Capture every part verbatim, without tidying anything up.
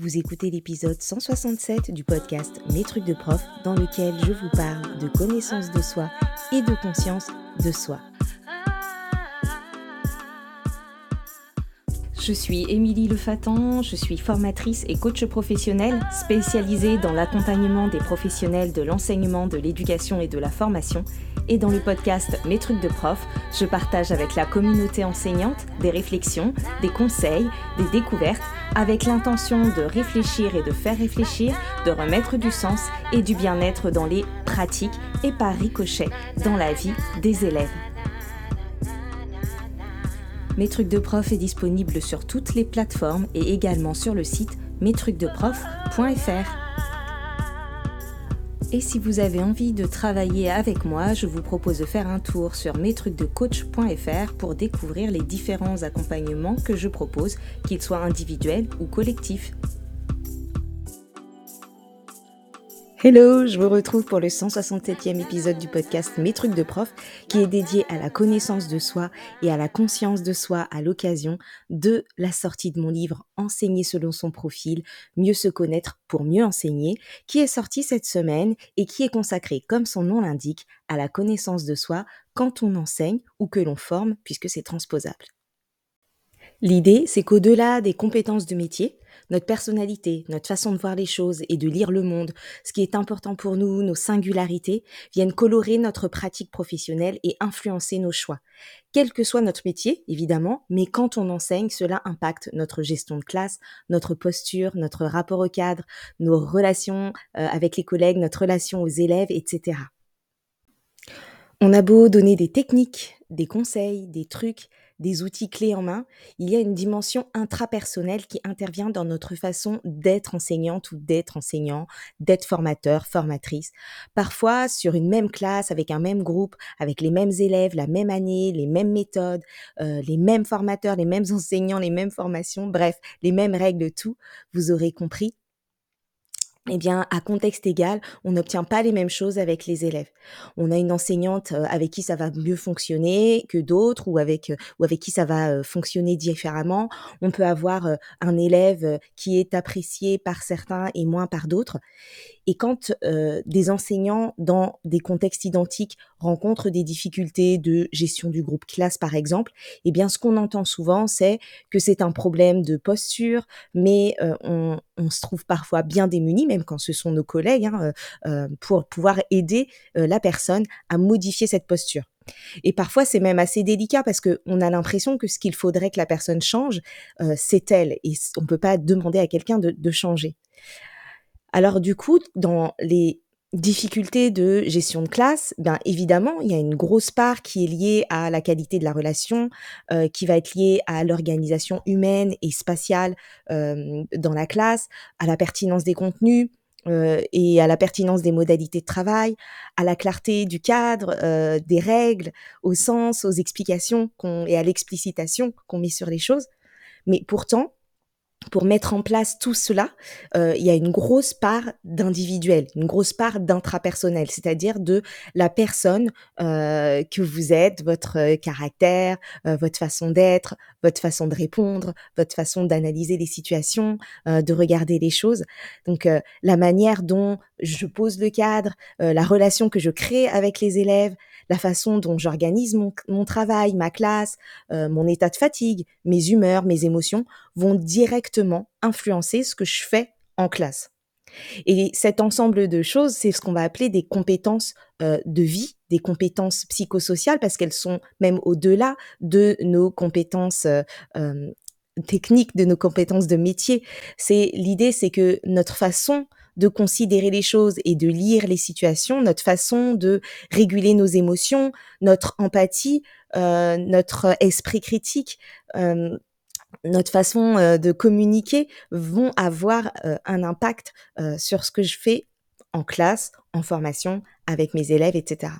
Vous écoutez l'épisode cent soixante-sept du podcast Mes trucs de prof, dans lequel je vous parle de connaissance de soi et de conscience de soi. Je suis Émilie Lefatan, je suis formatrice et coach professionnelle spécialisée dans l'accompagnement des professionnels de l'enseignement, de l'éducation et de la formation. Et dans le podcast Mes trucs de prof, je partage avec la communauté enseignante des réflexions, des conseils, des découvertes, avec l'intention de réfléchir et de faire réfléchir, de remettre du sens et du bien-être dans les pratiques et par ricochet dans la vie des élèves. Mes trucs de prof est disponible sur toutes les plateformes et également sur le site mes trucs de prof point f r. Et si vous avez envie de travailler avec moi, je vous propose de faire un tour sur mes trucs de coach point f r pour découvrir les différents accompagnements que je propose, qu'ils soient individuels ou collectifs. Hello, je vous retrouve pour le cent soixante-septième épisode du podcast Mes trucs de prof, qui est dédié à la connaissance de soi et à la conscience de soi à l'occasion de la sortie de mon livre Enseigner selon son profil, mieux se connaître pour mieux enseigner, qui est sorti cette semaine et qui est consacré, comme son nom l'indique, à la connaissance de soi quand on enseigne ou que l'on forme, puisque c'est transposable. L'idée, c'est qu'au-delà des compétences de métier, notre personnalité, notre façon de voir les choses et de lire le monde, ce qui est important pour nous, nos singularités, viennent colorer notre pratique professionnelle et influencer nos choix. Quel que soit notre métier, évidemment, mais quand on enseigne, cela impacte notre gestion de classe, notre posture, notre rapport au cadre, nos relations euh, avec les collègues, notre relation aux élèves, et cetera. On a beau donner des techniques, des conseils, des trucs, des outils clés en main, il y a une dimension intrapersonnelle qui intervient dans notre façon d'être enseignante ou d'être enseignant, d'être formateur, formatrice. Parfois, sur une même classe, avec un même groupe, avec les mêmes élèves, la même année, les mêmes méthodes, euh, les mêmes formateurs, les mêmes enseignants, les mêmes formations, bref, les mêmes règles, tout, vous aurez compris. Eh bien, à contexte égal, on n'obtient pas les mêmes choses avec les élèves. On a une enseignante avec qui ça va mieux fonctionner que d'autres ou avec, ou avec qui ça va fonctionner différemment. On peut avoir un élève qui est apprécié par certains et moins par d'autres. Et quand euh, des enseignants dans des contextes identiques rencontrent des difficultés de gestion du groupe classe, par exemple, eh bien, ce qu'on entend souvent, c'est que c'est un problème de posture, mais euh, on, on se trouve parfois bien démunis, même quand ce sont nos collègues, hein, euh, pour pouvoir aider euh, la personne à modifier cette posture. Et parfois, c'est même assez délicat parce qu'on a l'impression que ce qu'il faudrait que la personne change, euh, c'est elle. Et on ne peut pas demander à quelqu'un de, de changer. Alors du coup, dans les difficultés de gestion de classe, bien évidemment, il y a une grosse part qui est liée à la qualité de la relation, euh, qui va être liée à l'organisation humaine et spatiale euh, dans la classe, à la pertinence des contenus, euh, et à la pertinence des modalités de travail, à la clarté du cadre, euh, des règles, au sens, aux explications qu'on, et à l'explicitation qu'on met sur les choses. Mais pourtant, pour mettre en place tout cela, euh, il y a une grosse part d'individuel, une grosse part d'intrapersonnel, c'est-à-dire de la personne euh, que vous êtes, votre caractère, euh, votre façon d'être, votre façon de répondre, votre façon d'analyser les situations, euh, de regarder les choses. Donc, euh, la manière dont je pose le cadre, euh, la relation que je crée avec les élèves, la façon dont j'organise mon, mon travail, ma classe, euh, mon état de fatigue, mes humeurs, mes émotions, vont directement influencer ce que je fais en classe. Et cet ensemble de choses, c'est ce qu'on va appeler des compétences euh, de vie, des compétences psychosociales, parce qu'elles sont même au-delà de nos compétences euh, euh, techniques, de nos compétences de métier. C'est, l'idée, c'est que notre façon de considérer les choses et de lire les situations, notre façon de réguler nos émotions, notre empathie, euh, notre esprit critique, euh, notre façon euh, de communiquer vont avoir euh, un impact euh, sur ce que je fais en classe, en formation, avec mes élèves, et cetera.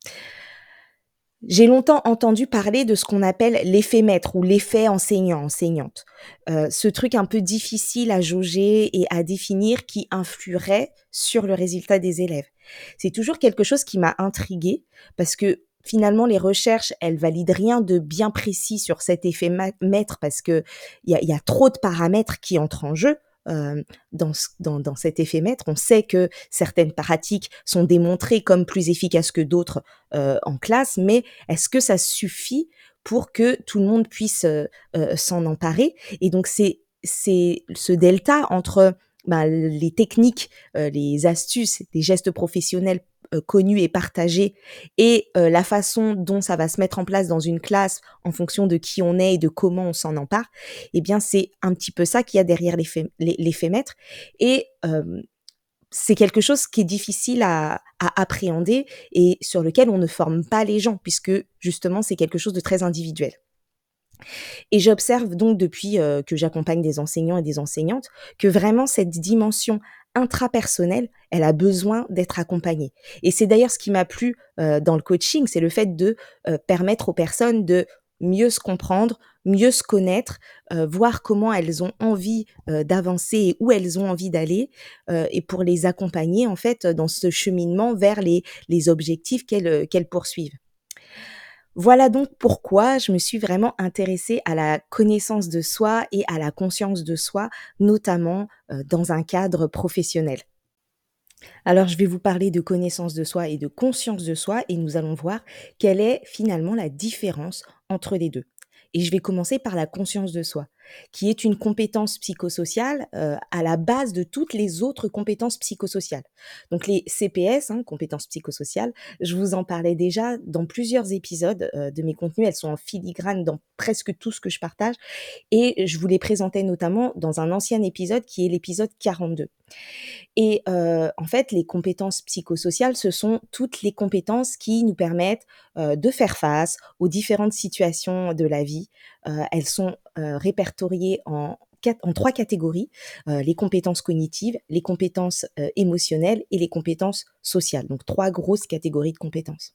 J'ai longtemps entendu parler de ce qu'on appelle l'effet maître ou l'effet enseignant, enseignante. Euh, ce truc un peu difficile à jauger et à définir qui influerait sur le résultat des élèves. C'est toujours quelque chose qui m'a intriguée parce que finalement, les recherches, elles valident rien de bien précis sur cet effet ma- maître parce que il y a, y a trop de paramètres qui entrent en jeu hem, dans ce dans dans cet effet-maître. On sait que certaines pratiques sont démontrées comme plus efficaces que d'autres, heu, en classe, mais est-ce que ça suffit pour que tout le monde puisse, heu heu, s'en emparer? Et donc c'est c'est ce delta entre, bah, les techniques, heu, les astuces, les gestes professionnels, heu, connus et partagés et heu, la façon dont ça va se mettre en place dans une classe en fonction de qui on est et de comment on s'en empare, eh bien, c'est un petit peu ça qu'il y a derrière l'effet l'e l'effet maître et hem, c'est quelque chose qui est difficile à à appréhender et sur lequel on ne forme pas les gens puisque justement, c'est quelque chose de très individuel. Et j'observe donc depuis, heu, que j'accompagne des enseignants et des enseignantes, que vraiment cette dimension intrapersonnelle, elle a besoin d'être accompagnée. Et c'est d'ailleurs ce qui m'a plu, heu, dans le coaching, c'est le fait de, heu, permettre aux personnes de mieux se comprendre, mieux se connaître, heu, voir comment elles ont envie, heu, d'avancer et où elles ont envie d'aller, heu, et pour les accompagner en fait, dans ce cheminement vers les les objectifs qu'elles, heu, qu'elles poursuivent. Voilà donc pourquoi je me suis vraiment intéressée à la connaissance de soi et à la conscience de soi, notamment, heu, dans un cadre professionnel. Alors je vais vous parler de connaissance de soi et de conscience de soi et nous allons voir quelle est finalement la différence entre les deux. Et je vais commencer par la conscience de soi, qui est une compétence psychosociale, heu, à la base de toutes les autres compétences psychosociales. Donc les C P S, hein, compétences psychosociales, je vous en parlais déjà dans plusieurs épisodes, heu, de mes contenus. Elles sont en filigrane dans presque tout ce que je partage et je vous les présentais notamment dans un ancien épisode qui est l'épisode quarante-deux. Et heu, en fait, les compétences psychosociales, ce sont toutes les compétences qui nous permettent, heu, de faire face aux différentes situations de la vie. Heu, elles sont, heu, répertoriées en quat en trois catégories, heu, les compétences cognitives, les compétences, heu, émotionnelles et les compétences sociales. Donc trois grosses catégories de compétences.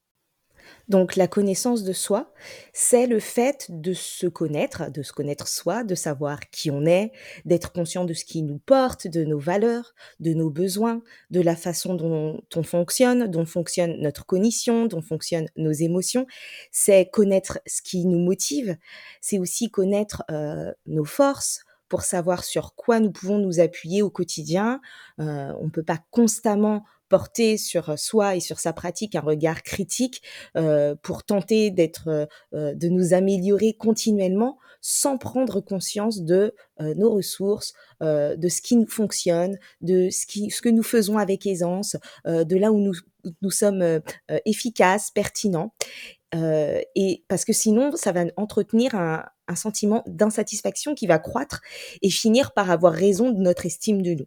Donc la connaissance de soi, c'est le fait de se connaître, de se connaître soi, de savoir qui on est, d'être conscient de ce qui nous porte, de nos valeurs, de nos besoins, de la façon dont on fonctionne, dont fonctionne notre cognition, dont fonctionnent nos émotions. C'est connaître ce qui nous motive, c'est aussi connaître, heu, nos forces pour savoir sur quoi nous pouvons nous appuyer au quotidien. Heu, on ne peut pas constamment porter sur soi et sur sa pratique un regard critique, heu, pour tenter d'être, heu heu, de nous améliorer continuellement, sans prendre conscience de, heu, nos ressources, heu, de ce qui nous fonctionne, de ce qui ce que nous faisons avec aisance, heu, de là où nous nous sommes, heu heu, efficaces, pertinents, heu et parce que sinon ça va entretenir un un sentiment d'insatisfaction qui va croître et finir par avoir raison de notre estime de nous.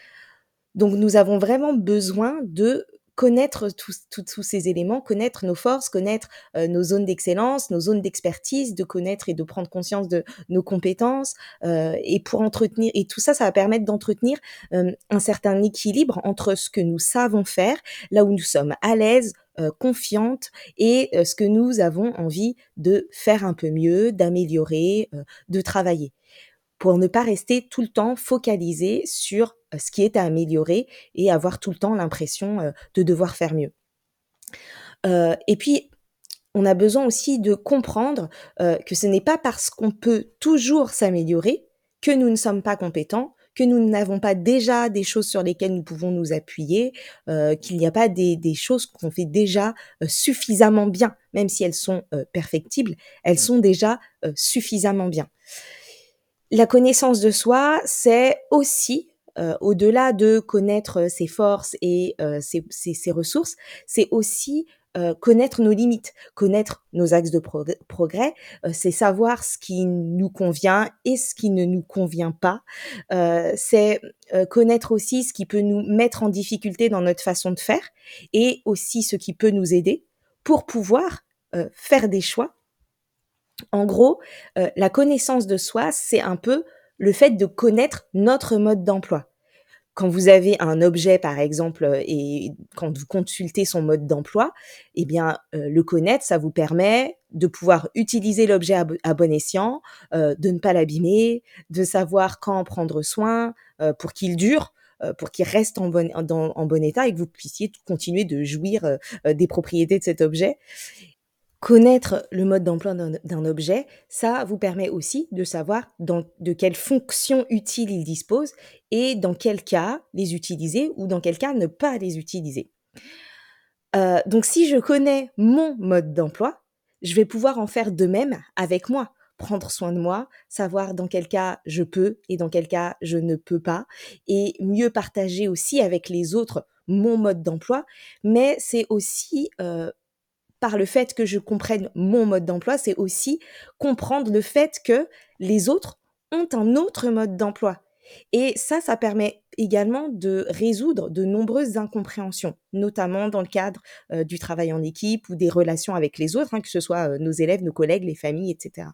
Donc nous avons vraiment besoin de connaître tous tous tous ces éléments, connaître nos forces, connaître, heu, nos zones d'excellence, nos zones d'expertise, de connaître et de prendre conscience de nos compétences, heu et pour entretenir et tout ça, ça va permettre d'entretenir, hem, un certain équilibre entre ce que nous savons faire, là où nous sommes à l'aise, heu, confiantes et heu, ce que nous avons envie de faire un peu mieux, d'améliorer, heu, de travailler pour ne pas rester tout le temps focalisé sur, heu, ce qui est à améliorer et avoir tout le temps l'impression, heu, de devoir faire mieux. Heu et puis, on a besoin aussi de comprendre, heu, que ce n'est pas parce qu'on peut toujours s'améliorer que nous ne sommes pas compétents, que nous n'avons pas déjà des choses sur lesquelles nous pouvons nous appuyer, heu, qu'il n'y a pas des des choses qu'on fait déjà, heu, suffisamment bien. Même si elles sont, heu, perfectibles, elles sont déjà, heu, suffisamment bien. La connaissance de soi, c'est aussi, heu, au-delà de connaître ses forces et heu, ses ses ses ressources, c'est aussi, heu, connaître nos limites, connaître nos axes de progr progrès, heu, c'est savoir ce qui nous convient et ce qui ne nous convient pas. Heu, c'est, heu, connaître aussi ce qui peut nous mettre en difficulté dans notre façon de faire et aussi ce qui peut nous aider pour pouvoir, heu, faire des choix. En gros, heu, la connaissance de soi, c'est un peu le fait de connaître notre mode d'emploi. Quand vous avez un objet, par exemple, heu et quand vous consultez son mode d'emploi, eh bien, heu, le connaître, ça vous permet de pouvoir utiliser l'objet à bo à bon escient, heu, de ne pas l'abîmer, de savoir quand en prendre soin, heu, pour qu'il dure, heu, pour qu'il reste en bon dans en bon état et que vous puissiez continuer de jouir, heu heu, des propriétés de cet objet. Connaître le mode d'emploi d'un d'un objet, ça vous permet aussi de savoir dans de quelles fonctions utiles il dispose et dans quel cas les utiliser ou dans quel cas ne pas les utiliser. Heu, donc si je connais mon mode d'emploi, je vais pouvoir en faire de même avec moi. Prendre soin de moi, savoir dans quel cas je peux et dans quel cas je ne peux pas et mieux partager aussi avec les autres mon mode d'emploi. Mais c'est aussi, heu, par le fait que je comprenne mon mode d'emploi, c'est aussi comprendre le fait que les autres ont un autre mode d'emploi et ça, ça permet également de résoudre de nombreuses incompréhensions, notamment dans le cadre, heu, du travail en équipe ou des relations avec les autres, hein, que ce soit, heu, nos élèves, nos collègues, les familles et cetera.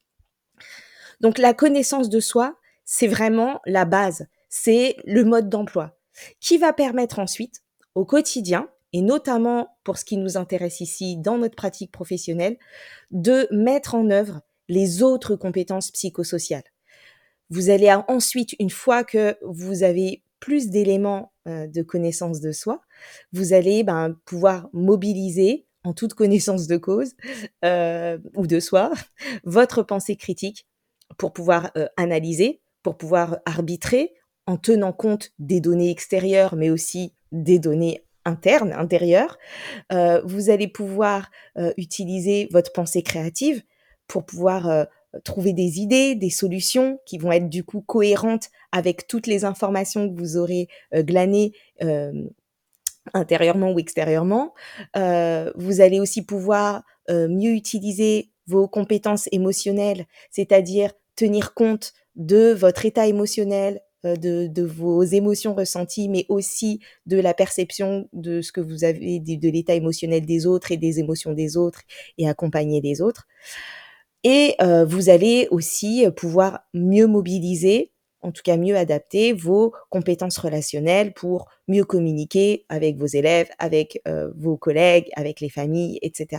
Donc la connaissance de soi, c'est vraiment la base, c'est le mode d'emploi qui va permettre ensuite, au quotidien et notamment pour ce qui nous intéresse ici dans notre pratique professionnelle, de mettre en œuvre les autres compétences psychosociales. Vous allez a ensuite, une fois que vous avez plus d'éléments, heu, de connaissance de soi, vous allez, ben, pouvoir mobiliser, en toute connaissance de cause, heu, ou de soi, votre pensée critique pour pouvoir, heu, analyser, pour pouvoir arbitrer en tenant compte des données extérieures, mais aussi des données internes, intérieures. Heu, vous allez pouvoir, heu, utiliser votre pensée créative pour pouvoir, heu, trouver des idées, des solutions qui vont être du coup cohérentes avec toutes les informations que vous aurez, heu, glanées, hem, intérieurement ou extérieurement. Heu, vous allez aussi pouvoir, heu, mieux utiliser vos compétences émotionnelles, c'est-à-dire tenir compte de votre état émotionnel, heu, de de vos émotions ressenties, mais aussi de la perception de ce que vous avez de de l'état émotionnel des autres et des émotions des autres et accompagner les autres. Et heu, vous allez aussi, heu, pouvoir mieux mobiliser, en tout cas mieux adapter vos compétences relationnelles pour mieux communiquer avec vos élèves, avec, heu, vos collègues, avec les familles et cetera.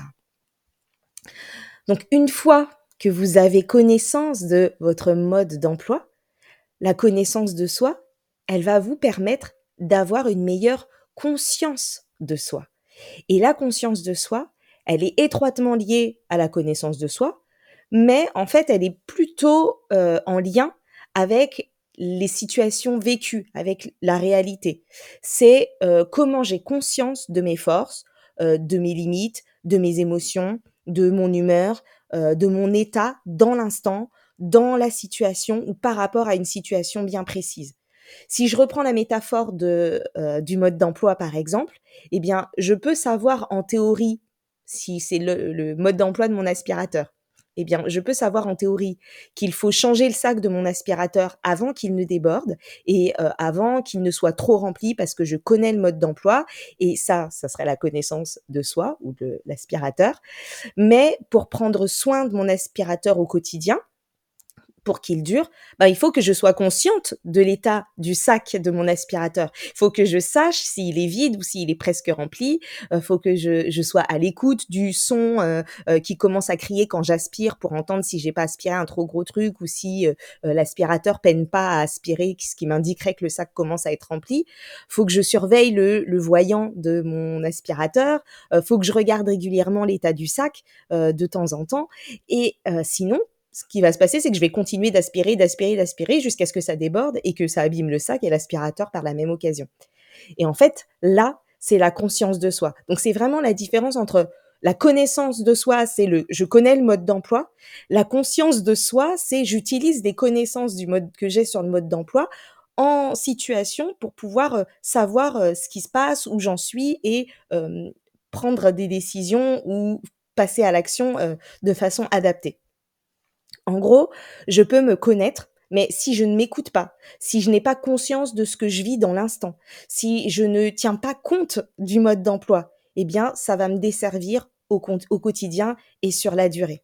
Donc une fois que vous avez connaissance de votre mode d'emploi, la connaissance de soi, elle va vous permettre d'avoir une meilleure conscience de soi. Et la conscience de soi, elle est étroitement liée à la connaissance de soi, mais en fait, elle est plutôt, heu, en lien avec les situations vécues, avec la réalité. C'est, heu, comment j'ai conscience de mes forces, heu, de mes limites, de mes émotions, de mon humeur, heu, de mon état dans l'instant, dans la situation ou par rapport à une situation bien précise. Si je reprends la métaphore de, heu, du mode d'emploi, par exemple, eh bien, je peux savoir en théorie, si c'est le le mode d'emploi de mon aspirateur, eh bien, je peux savoir en théorie qu'il faut changer le sac de mon aspirateur avant qu'il ne déborde et heu, avant qu'il ne soit trop rempli parce que je connais le mode d'emploi et ça, ça serait la connaissance de soi ou de l'aspirateur. Mais pour prendre soin de mon aspirateur au quotidien, pour qu'il dure, bah, il faut que je sois consciente de l'état du sac de mon aspirateur. Il faut que je sache s'il est vide ou s'il est presque rempli. Il faut que je je sois à l'écoute du son, heu heu, qui commence à crier quand j'aspire pour entendre si j'ai pas aspiré un trop gros truc ou si, heu heu, l'aspirateur peine pas à aspirer, ce qui m'indiquerait que le sac commence à être rempli. Il Faut que je surveille le le voyant de mon aspirateur. Il faut que je regarde régulièrement l'état du sac, heu, de temps en temps et heu, sinon ce qui va se passer, c'est que je vais continuer d'aspirer, d'aspirer, d'aspirer jusqu'à ce que ça déborde et que ça abîme le sac et l'aspirateur par la même occasion. Et en fait, là, c'est la conscience de soi. Donc c'est vraiment la différence entre la connaissance de soi, c'est le je connais le mode d'emploi. La conscience de soi, c'est j'utilise des connaissances du mode que j'ai sur le mode d'emploi en situation pour pouvoir, heu, savoir, heu, ce qui se passe, où j'en suis et hem, prendre des décisions ou passer à l'action, heu, de façon adaptée. En gros, je peux me connaître, mais si je ne m'écoute pas, si je n'ai pas conscience de ce que je vis dans l'instant, si je ne tiens pas compte du mode d'emploi, eh bien, ça va me desservir au cont au quotidien et sur la durée.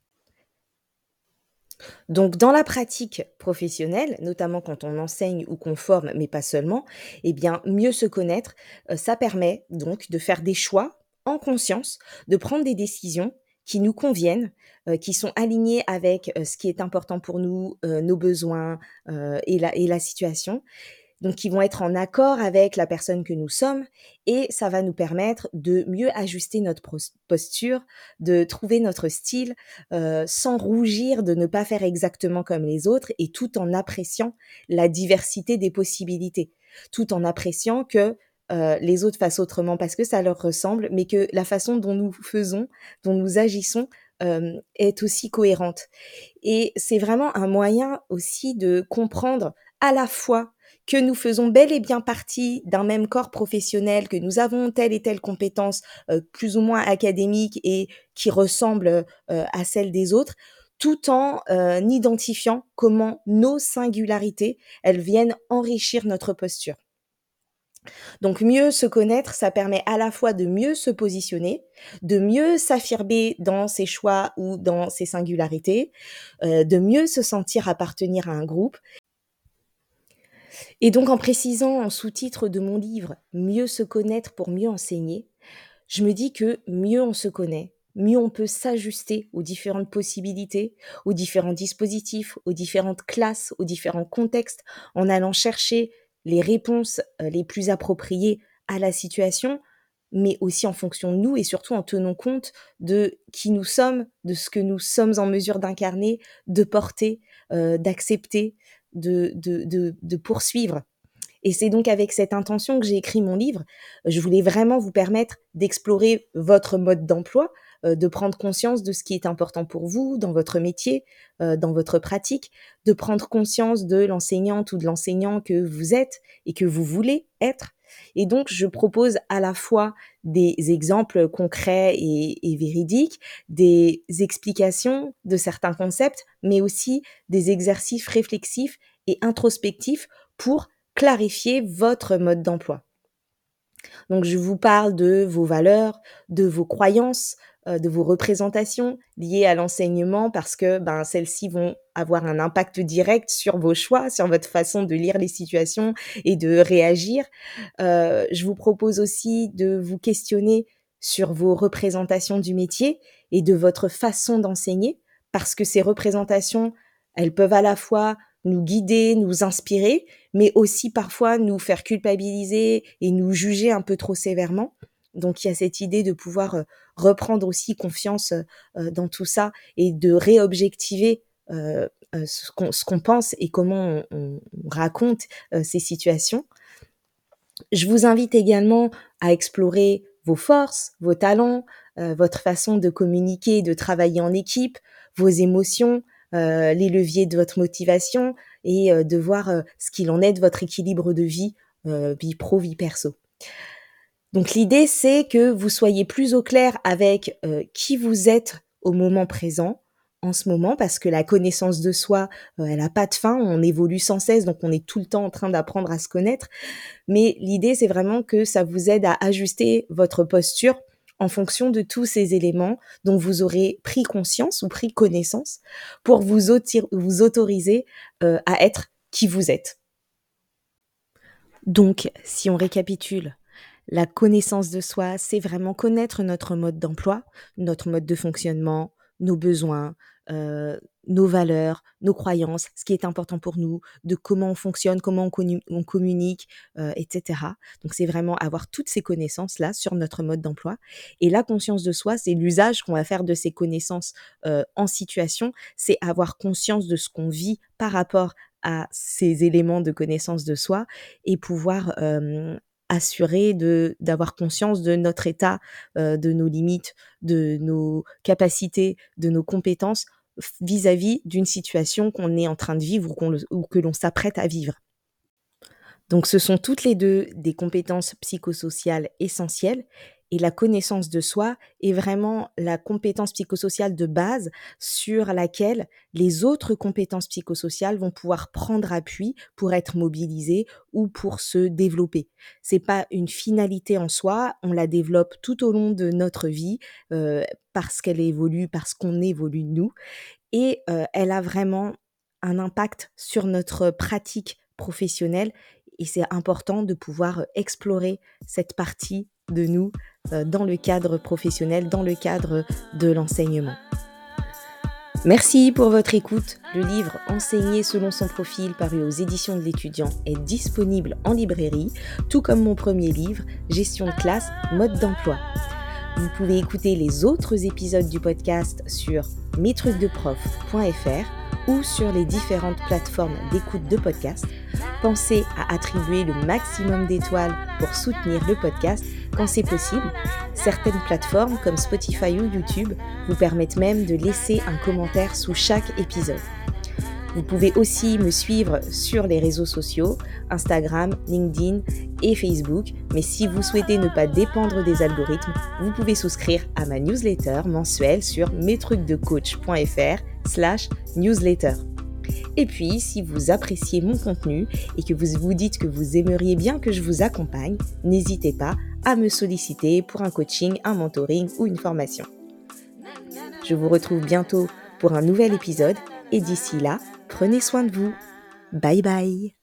Donc dans la pratique professionnelle, notamment quand on enseigne ou qu'on forme, mais pas seulement, eh bien, mieux se connaître, heu, ça permet donc de faire des choix en conscience, de prendre des décisions qui nous conviennent, heu, qui sont alignées avec, heu, ce qui est important pour nous, heu, nos besoins, heu et la et la situation donc qui vont être en accord avec la personne que nous sommes et ça va nous permettre de mieux ajuster notre pros posture, de trouver notre style, heu, sans rougir de ne pas faire exactement comme les autres et tout en appréciant la diversité des possibilités. Tout en appréciant que, heu, les autres fassent autrement parce que ça leur ressemble, mais que la façon dont nous faisons, dont nous agissons, hem, est aussi cohérente et c'est vraiment un moyen aussi de comprendre à la fois que nous faisons bel et bien partie d'un même corps professionnel, que nous avons telle et telle compétence, heu, plus ou moins académique et qui ressemble, heu à celle des autres, tout en, heu, identifiant comment nos singularités, elles viennent enrichir notre posture. Donc mieux se connaître, ça permet à la fois de mieux se positionner, de mieux s'affirmer dans ses choix ou dans ses singularités, heu, de mieux se sentir appartenir à un groupe et donc en précisant en sous-titre de mon livre: «Mieux se connaître pour mieux enseigner», je me dis que mieux on se connaît, mieux on peut s'ajuster aux différentes possibilités, aux différents dispositifs, aux différentes classes, aux différents contextes, en allant chercher les réponses, heu, les plus appropriées à la situation, mais aussi en fonction de nous et surtout en tenant compte de qui nous sommes, de ce que nous sommes en mesure d'incarner, de porter, heu, d'accepter, de de de de poursuivre. Et c'est donc avec cette intention que j'ai écrit mon livre. Je voulais vraiment vous permettre d'explorer votre mode d'emploi, heu, de prendre conscience de ce qui est important pour vous dans votre métier, heu, dans votre pratique, de prendre conscience de l'enseignante ou de l'enseignant que vous êtes et que vous voulez être. Et donc je propose à la fois des exemples concrets et et véridiques, des explications de certains concepts, mais aussi des exercices réflexifs et introspectifs pour clarifier votre mode d'emploi. Donc je vous parle de vos valeurs, de vos croyances, heu, de vos représentations liées à l'enseignement parce que, ben, celles-ci vont avoir un impact direct sur vos choix, sur votre façon de lire les situations et de réagir. Heu, je vous propose aussi de vous questionner sur vos représentations du métier et de votre façon d'enseigner parce que ces représentations, elles peuvent à la fois nous guider, nous inspirer, mais aussi parfois nous faire culpabiliser et nous juger un peu trop sévèrement. Donc il y a cette idée de pouvoir, heu, reprendre aussi confiance, heu heu, dans tout ça et de réobjectiver, heu heu, ce qu'on ce qu'on pense et comment on on raconte, heu, ces situations. Je vous invite également à explorer vos forces, vos talents, heu, votre façon de communiquer, de travailler en équipe, vos émotions, heu, les leviers de votre motivation et heu, de voir, heu, ce qu'il en est de votre équilibre de vie, heu, vie pro, vie perso. Donc l'idée, c'est que vous soyez plus au clair avec, heu, qui vous êtes au moment présent, en ce moment, parce que la connaissance de soi, heu, elle a pas de fin, on évolue sans cesse, donc on est tout le temps en train d'apprendre à se connaître. Mais l'idée, c'est vraiment que ça vous aide à ajuster votre posture en fonction de tous ces éléments dont vous aurez pris conscience ou pris connaissance pour vous autir vous autoriser, heu, à être qui vous êtes. Donc si on récapitule, la connaissance de soi, c'est vraiment connaître notre mode d'emploi, notre mode de fonctionnement, nos besoins, heu, nos valeurs, nos croyances, ce qui est important pour nous, de comment on fonctionne, comment on connu on communique, heu, et cetera. Donc c'est vraiment avoir toutes ces connaissances-là sur notre mode d'emploi et la conscience de soi, c'est l'usage qu'on va faire de ces connaissances, heu, en situation. C'est avoir conscience de ce qu'on vit par rapport à ces éléments de connaissance de soi et pouvoir, hem, assurer de d'avoir conscience de notre état, heu, de nos limites, de nos capacités, de nos compétences f vis-à-vis d'une situation qu'on est en train de vivre ou qu'on le ou que l'on s'apprête à vivre. Donc ce sont toutes les deux des compétences psychosociales essentielles et la connaissance de soi est vraiment la compétence psychosociale de base sur laquelle les autres compétences psychosociales vont pouvoir prendre appui pour être mobilisées ou pour se développer. C'est pas une finalité en soi, on la développe tout au long de notre vie, heu, parce qu'elle évolue, parce qu'on évolue nous et heu, elle a vraiment un impact sur notre pratique professionnelle et c'est important de pouvoir, explorer cette partie de nous, heu, dans le cadre professionnel, dans le cadre de l'enseignement. Merci pour votre écoute. Le livre Enseigner selon son profil paru aux éditions de l'étudiant est disponible en librairie, tout comme mon premier livre Gestion de classe, mode d'emploi. Vous pouvez écouter les autres épisodes du podcast sur mes trucs de prof point f r ou sur les différentes plateformes d'écoute de podcast. Pensez à attribuer le maximum d'étoiles pour soutenir le podcast quand c'est possible. Certaines plateformes comme Spotify ou YouTube vous permettent même de laisser un commentaire sous chaque épisode. Vous pouvez aussi me suivre sur les réseaux sociaux, Instagram, LinkedIn et Facebook. Mais si vous souhaitez ne pas dépendre des algorithmes, vous pouvez souscrire à ma newsletter mensuelle sur mes trucs de coach point f r slash newsletter. Et puis, si vous appréciez mon contenu et que vous vous dites que vous aimeriez bien que je vous accompagne, n'hésitez pas à me solliciter pour un coaching, un mentoring ou une formation. Je vous retrouve bientôt pour un nouvel épisode et d'ici là, prenez soin de vous. Bye bye.